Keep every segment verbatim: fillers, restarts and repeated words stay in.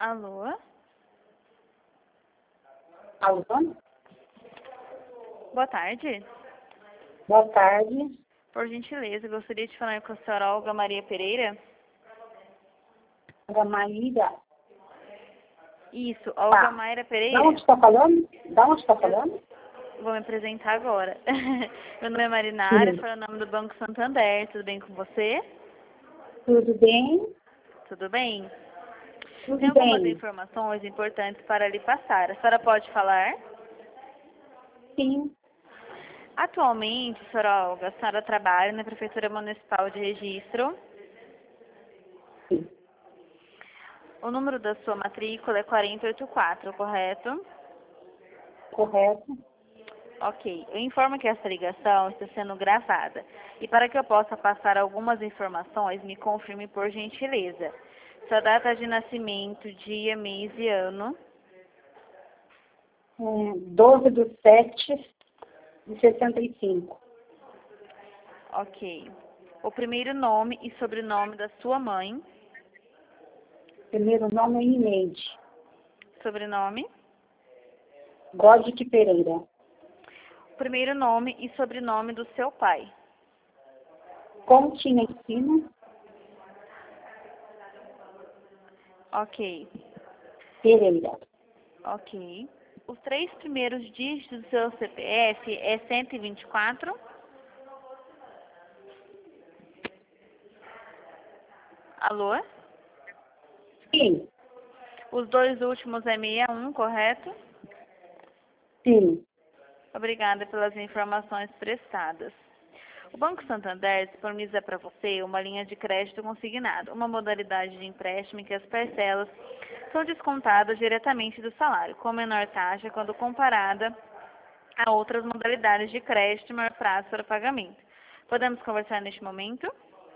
Alô? Alô? Boa tarde. Boa tarde. Por gentileza, gostaria de falar com a senhora Olga Maria Pereira? Olga Maíra. Isso, Olga Tá. Mayra Da Pereira. onde está falando? Da onde está falando? Vou me apresentar agora. Meu nome é Marinara, Sim. falo o nome do Banco Santander. Tudo bem com você? Tudo bem? Tudo bem? Tudo Tem algumas bem. informações importantes para lhe passar. A senhora pode falar? Sim. Atualmente, senhora Olga, a senhora trabalha na Prefeitura Municipal de Registro. Sim. O número da sua matrícula é quatro oito quatro, correto? Correto. Ok. Eu informo que essa ligação está sendo gravada. E para que eu possa passar algumas informações, me confirme por gentileza. Sua data de nascimento, dia, mês e ano. É, doze de sete de sessenta e cinco. Ok. O primeiro nome e sobrenome da sua mãe. Primeiro nome é Ineide. Sobrenome. Godic Pereira. O primeiro nome e sobrenome do seu pai. Continha Ensino. Ok. Pereira. Ok. Os três primeiros dígitos do seu C P F é cento e vinte e quatro. Alô? Sim. Os dois últimos é sessenta e um, correto? Sim. Obrigada pelas informações prestadas. O Banco Santander disponibiliza para você uma linha de crédito consignado, uma modalidade de empréstimo em que as parcelas são descontadas diretamente do salário, com menor taxa quando comparada a outras modalidades de crédito e maior prazo para pagamento. Podemos conversar neste momento?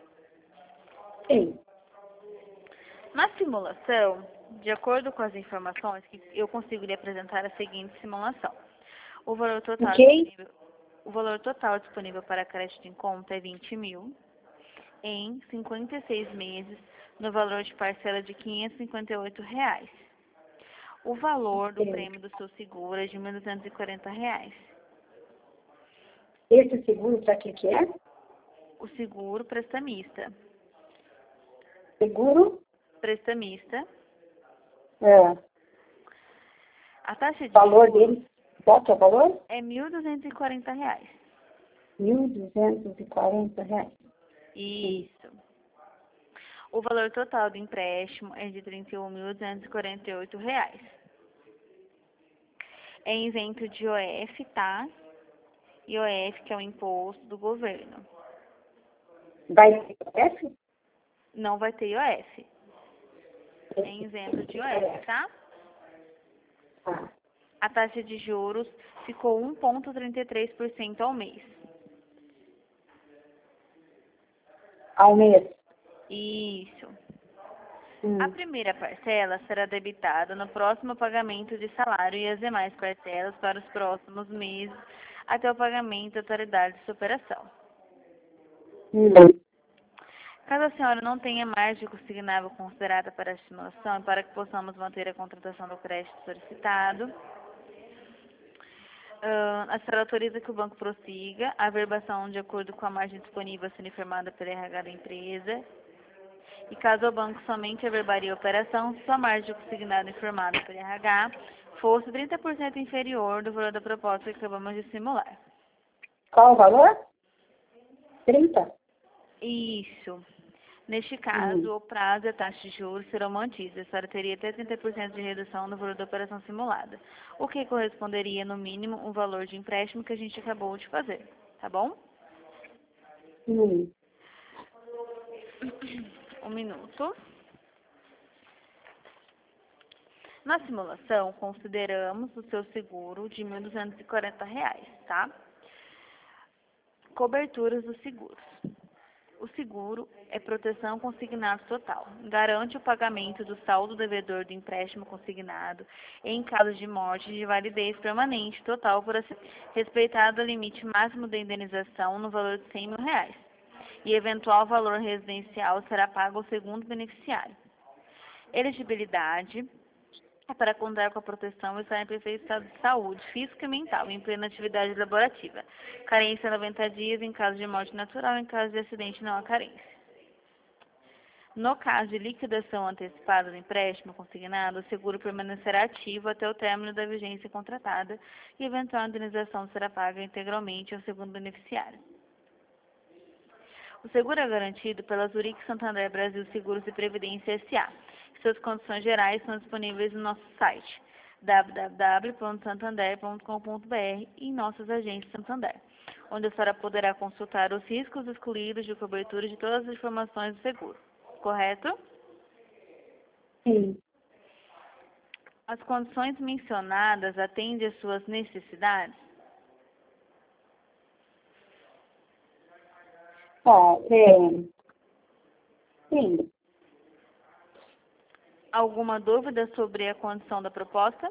Sim. Na simulação, de acordo com as informações que eu consigo lhe apresentar a seguinte simulação. O valor total Ok? disponível, o valor total disponível para crédito em conta é vinte mil, em cinquenta e seis meses, no valor de parcela de quinhentos e cinquenta e oito reais. O valor do Sim. prêmio do seu seguro é de mil duzentos e quarenta reais. Esse seguro para que que é? O seguro prestamista. Seguro? Prestamista. É. A taxa O de valor juros dele, qual que é o valor? é mil duzentos e quarenta reais. mil duzentos e quarenta reais. Isso. O valor total do empréstimo é de trinta e um mil duzentos e quarenta e oito reais. É isento de I O F, tá? I O F, que é o imposto do governo. Vai ter F? Não vai ter I O F. É isento de I O F, tá? Ah, A taxa de juros ficou um vírgula trinta e três por cento ao mês. ao mês. Isso. Hum. A primeira parcela será debitada no próximo pagamento de salário e as demais parcelas para os próximos meses até o pagamento da totalidade de sua operação. Hum. Caso a senhora não tenha margem consignável considerada para a estimulação e para que possamos manter a contratação do crédito solicitado, ah, a senhora autoriza que o banco prossiga a verbação de acordo com a margem disponível sendo informada pela R H da empresa. E caso o banco somente averbaria a operação, se sua margem consignada informada pelo R H fosse trinta por cento inferior do valor da proposta que acabamos de simular. Qual o valor? trinta? Isso. Neste caso, Hum. o prazo e a taxa de juros serão mantidos. A senhora teria até trinta por cento de redução no valor da operação simulada, o que corresponderia, no mínimo, um valor de empréstimo que a gente acabou de fazer. Tá bom? Hum. Um minuto. Na simulação, consideramos o seu seguro de mil duzentos e quarenta reais, tá? Coberturas dos seguros. O seguro é proteção consignado total. Garante o pagamento do saldo devedor do empréstimo consignado em caso de morte de validez permanente total por assim, respeitado o limite máximo da indenização no valor de cem mil reais. E eventual valor residencial será pago ao segundo beneficiário. Elegibilidade é para contar com a proteção e estar em perfeito estado de saúde física e mental, em plena atividade laborativa. Carência noventa dias em caso de morte natural, em caso de acidente não há carência. No caso de liquidação antecipada do empréstimo consignado, o seguro permanecerá ativo até o término da vigência contratada e eventual indenização será paga integralmente ao segundo beneficiário. O seguro é garantido pela Zurich Santander Brasil Seguros e Previdência S A Suas condições gerais são disponíveis no nosso site w w w ponto santander ponto com ponto b r e em nossas agências Santander, onde a senhora poderá consultar os riscos excluídos de cobertura de todas as informações do seguro. Correto? Sim. As condições mencionadas atendem às suas necessidades? Bom, é... sim. Alguma dúvida sobre a condição da proposta?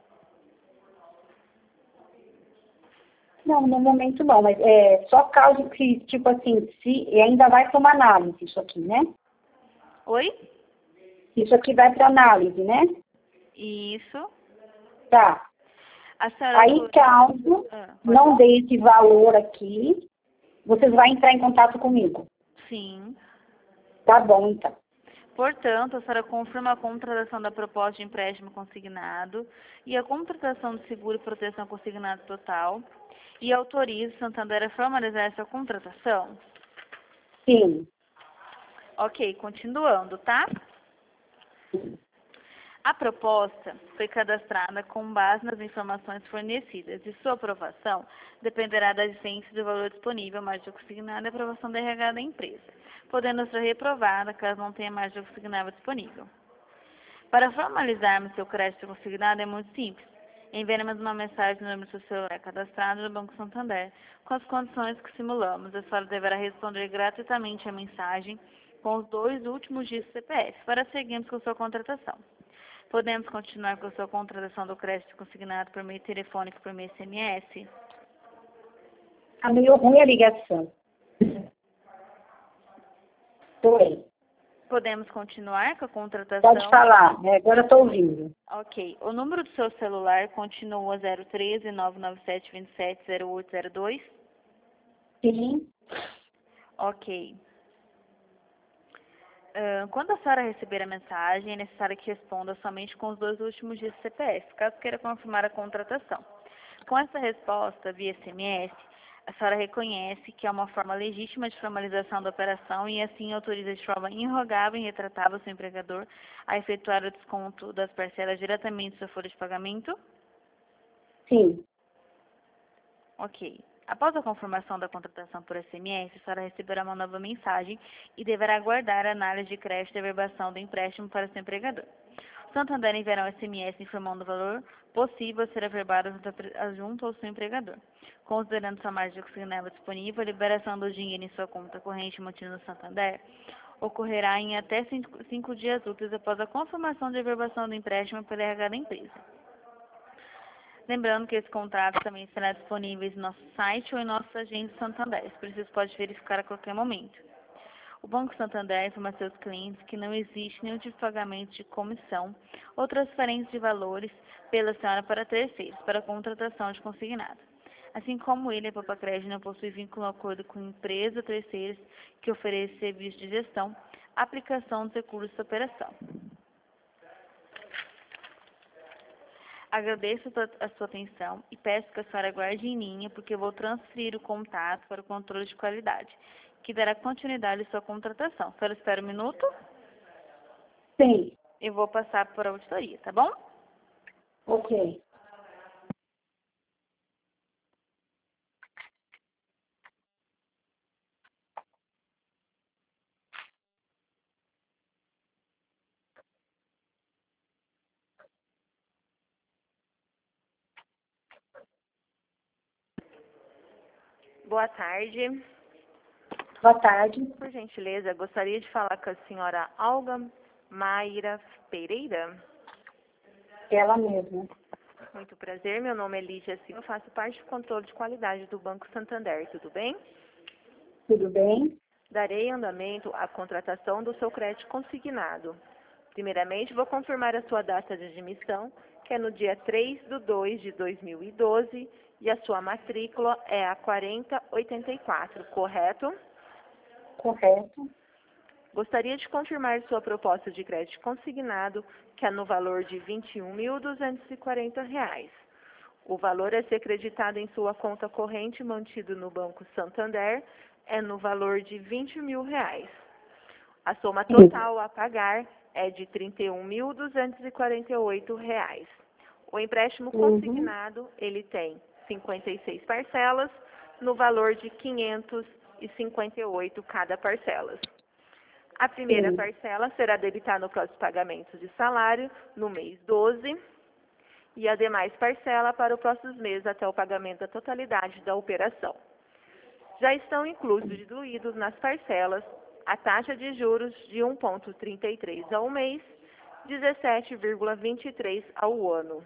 Não, no momento não, mas é só caso que, tipo assim, se ainda vai para uma análise isso aqui, né? Oi? Isso aqui vai para análise, né? Isso. Tá. A senhora Aí, por- caso Ah, pode não falar? dê esse valor aqui, vocês vão entrar em contato comigo. Sim. Tá bom, então. Portanto, a senhora confirma a contratação da proposta de empréstimo consignado e a contratação do seguro e proteção consignado total e autoriza o Santander a formalizar essa contratação? Sim. Ok, continuando, tá? A proposta foi cadastrada com base nas informações fornecidas e sua aprovação dependerá da existência do valor disponível, margem consignada e aprovação da R H da empresa, podendo ser reprovada caso não tenha margem consignada disponível. Para formalizarmos seu crédito consignado é muito simples. Enviaremos uma mensagem no número do seu celular cadastrado no Banco Santander com as condições que simulamos. A senhora deverá responder gratuitamente a mensagem com os dois últimos dígitos do C P F para seguirmos com sua contratação. Podemos continuar com a sua contratação do crédito consignado por meio telefônico, por meio S M S? Tá meio ruim a ligação. Oi. Podemos continuar com a contratação? Pode falar, né? Agora eu tô ouvindo. Ok. O número do seu celular continua zero treze, nove nove sete, dois sete, zero oito zero dois? Sim. Ok. Uh, quando a senhora receber a mensagem, é necessário que responda somente com os dois últimos dias do C P F, caso queira confirmar a contratação. Com essa resposta via S M S, a senhora reconhece que é uma forma legítima de formalização da operação e assim autoriza de forma irrogável e retratável seu empregador a efetuar o desconto das parcelas diretamente da sua folha de pagamento? Sim. Ok. Após a confirmação da contratação por S M S, a senhora receberá uma nova mensagem e deverá aguardar a análise de crédito e averbação do empréstimo para seu empregador. O Santander enviará um S M S informando o valor possível a ser averbado junto ao seu empregador. Considerando sua margem consignada disponível, a liberação do dinheiro em sua conta corrente mantida no Santander ocorrerá em até cinco, cinco dias úteis após a confirmação de averbação do empréstimo pela R H da empresa. Lembrando que esse contrato também estará disponível em nosso site ou em nossos agentes Santander. Se preciso, pode verificar a qualquer momento. O Banco Santander informa a seus clientes que não existe nenhum tipo de pagamento de comissão ou transferência de valores pela senhora para terceiros, para a contratação de consignado. Assim como ele, a Papacred não possui vínculo ou acordo com empresa ou terceiros que ofereça serviço de gestão, aplicação dos recursos da operação. Agradeço a sua atenção e peço que a senhora guarde em linha, porque eu vou transferir o contato para o controle de qualidade, que dará continuidade à sua contratação. A senhora espera um minuto? Sim. Eu vou passar por auditoria, tá bom? Ok. Boa tarde. Boa tarde. Por gentileza, gostaria de falar com a senhora Olga Mayra Pereira. Ela mesma. Muito prazer, meu nome é Lígia Silva, eu faço parte do controle de qualidade do Banco Santander, tudo bem? Tudo bem? Darei andamento à contratação do seu crédito consignado. Primeiramente, vou confirmar a sua data de admissão, que é no dia três de dois de dois mil e doze, e a sua matrícula é a quarenta oitenta e quatro, correto? Correto. Gostaria de confirmar sua proposta de crédito consignado, que é no valor de vinte e um mil duzentos e quarenta reais. O valor a ser creditado em sua conta corrente mantido no Banco Santander é no valor de vinte mil reais. A soma total a pagar é de trinta e um mil duzentos e quarenta e oito reais. O empréstimo consignado, ele tem cinquenta e seis parcelas, no valor de quinhentos e cinquenta e oito cada parcela. A primeira Sim. parcela será debitada no próximo pagamento de salário, no mês doze, e a demais parcela para os próximos meses até o pagamento da totalidade da operação. Já estão inclusos e diluídos nas parcelas a taxa de juros de um vírgula trinta e três ao mês, dezessete vírgula vinte e três ao ano.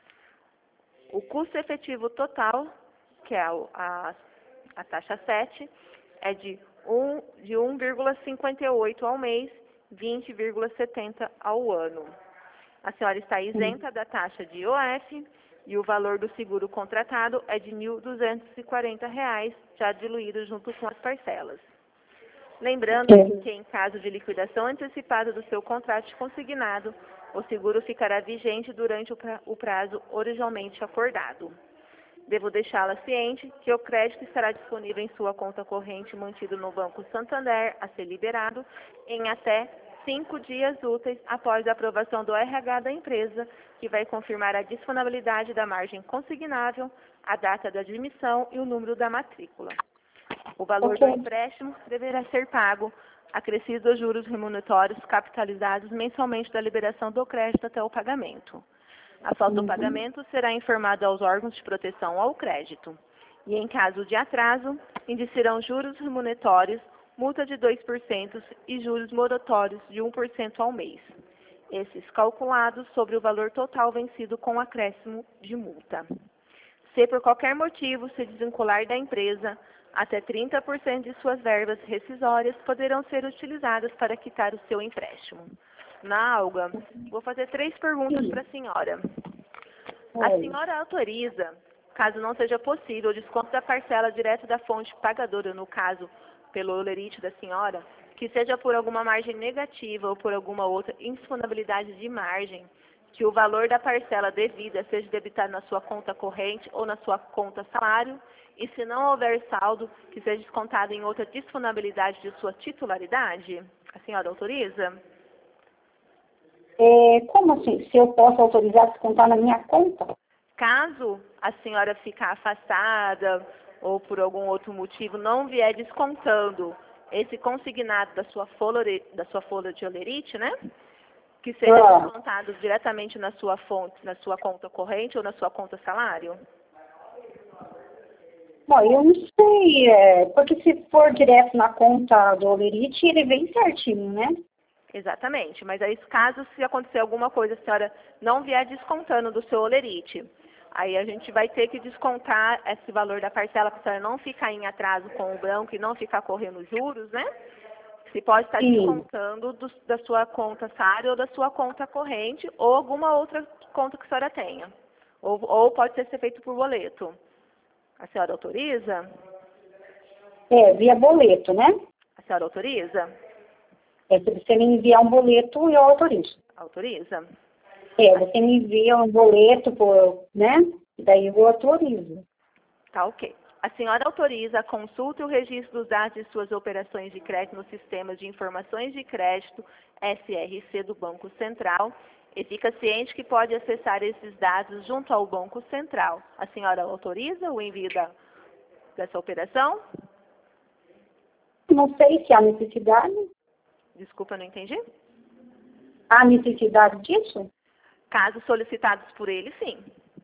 O custo efetivo total, que é a, a, a taxa sete, é de um de um vírgula cinquenta e oito ao mês, vinte vírgula setenta ao ano. A senhora está isenta da taxa de I O F e o valor do seguro contratado é de mil duzentos e quarenta reais, já diluído junto com as parcelas. Lembrando que em caso de liquidação antecipada do seu contrato consignado, o seguro ficará vigente durante o prazo originalmente acordado. Devo deixá-la ciente que o crédito estará disponível em sua conta corrente mantido no Banco Santander a ser liberado em até cinco dias úteis após a aprovação do R H da empresa, que vai confirmar a disponibilidade da margem consignável, a data da admissão e o número da matrícula. O valor Ok. do empréstimo deverá ser pago, acrescido aos juros remuneratórios capitalizados mensalmente da liberação do crédito até o pagamento. A falta do pagamento será informado aos órgãos de proteção ao crédito. E, em caso de atraso, indicarão juros remuneratórios, multa de dois por cento e juros moratórios de um por cento ao mês. Esses calculados sobre o valor total vencido com acréscimo de multa. Se por qualquer motivo se desvincular da empresa, até trinta por cento de suas verbas rescisórias poderão ser utilizadas para quitar o seu empréstimo. Na Alga, vou fazer três perguntas para a senhora. A senhora autoriza, caso não seja possível, o desconto da parcela direto da fonte pagadora, no caso, pelo olerite da senhora, que seja por alguma margem negativa ou por alguma outra indisponibilidade de margem, que o valor da parcela devida seja debitado na sua conta corrente ou na sua conta salário, e se não houver saldo, que seja descontado em outra disponibilidade de sua titularidade? A senhora autoriza? É, como assim? Se eu posso autorizar descontar na minha conta? Caso a senhora ficar afastada ou por algum outro motivo não vier descontando esse consignado da sua folha, da sua folha de olerite, né? Que seja Ah. descontado diretamente na sua fonte, na sua conta corrente ou na sua conta salário? Bom, eu não sei, é, porque se for direto na conta do olerite, ele vem certinho, né? Exatamente, mas aí caso se acontecer alguma coisa, a senhora não vier descontando do seu olerite, aí a gente vai ter que descontar esse valor da parcela para a senhora não ficar em atraso com o banco e não ficar correndo juros, né? Você pode estar Sim. descontando do, da sua conta salário ou da sua conta corrente ou alguma outra conta que a senhora tenha. Ou, ou pode ser feito por boleto. A senhora autoriza? É, via boleto, né? A senhora autoriza? É, se você me enviar um boleto, eu autorizo. Autoriza? É, você me envia um boleto, por, né? Daí eu autorizo. Tá ok. A senhora autoriza a consulta e o registro dos dados de suas operações de crédito no Sistema de Informações de Crédito, S R C, do Banco Central, e fica ciente que pode acessar esses dados junto ao Banco Central. A senhora autoriza o envio da, dessa operação? Não sei se há necessidade. Desculpa, não entendi. Há necessidade disso? Casos solicitados por ele, sim.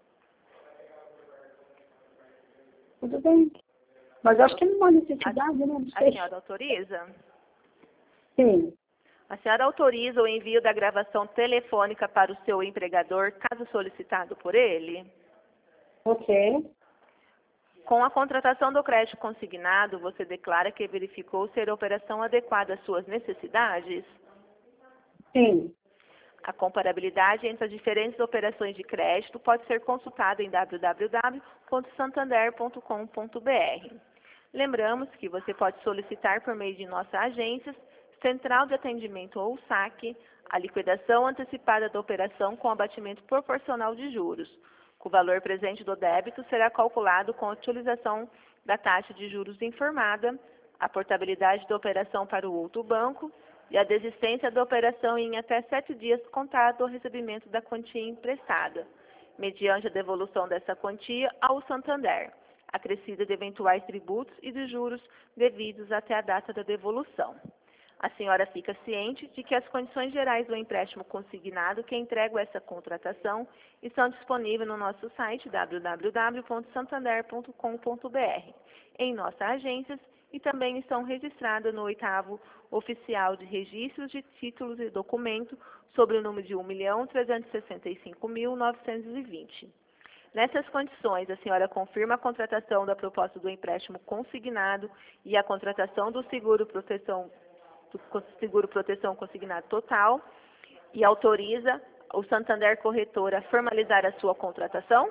Tudo bem. Mas eu acho que não há necessidade, né? Não A sei. senhora autoriza? Sim. A senhora autoriza o envio da gravação telefônica para o seu empregador, caso solicitado por ele? Ok. Com a contratação do crédito consignado, você declara que verificou ser a operação adequada às suas necessidades? Sim. A comparabilidade entre as diferentes operações de crédito pode ser consultada em w w w ponto santander ponto com ponto b r. Lembramos que você pode solicitar por meio de nossas agências, Central de Atendimento ou saque, a liquidação antecipada da operação com abatimento proporcional de juros. O valor presente do débito será calculado com a utilização da taxa de juros informada, a portabilidade da operação para o outro banco e a desistência da operação em até sete dias contado do recebimento da quantia emprestada, mediante a devolução dessa quantia ao Santander, acrescida de eventuais tributos e de juros devidos até a data da devolução. A senhora fica ciente de que as condições gerais do empréstimo consignado que entregam essa contratação estão disponíveis no nosso site w w w ponto santander ponto com ponto b r, em nossas agências, e também estão registradas no oitavo Oficial de Registros de Títulos e Documentos sobre o número de um milhão trezentos e sessenta e cinco mil novecentos e vinte. Nessas condições, a senhora confirma a contratação da proposta do empréstimo consignado e a contratação do seguro proteção do seguro proteção consignado total e autoriza o Santander Corretora a formalizar a sua contratação?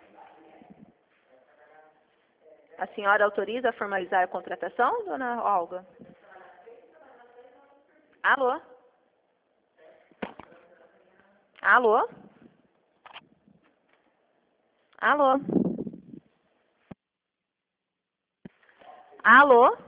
A senhora autoriza a formalizar a contratação, dona Olga? Alô? Alô? Alô? Alô?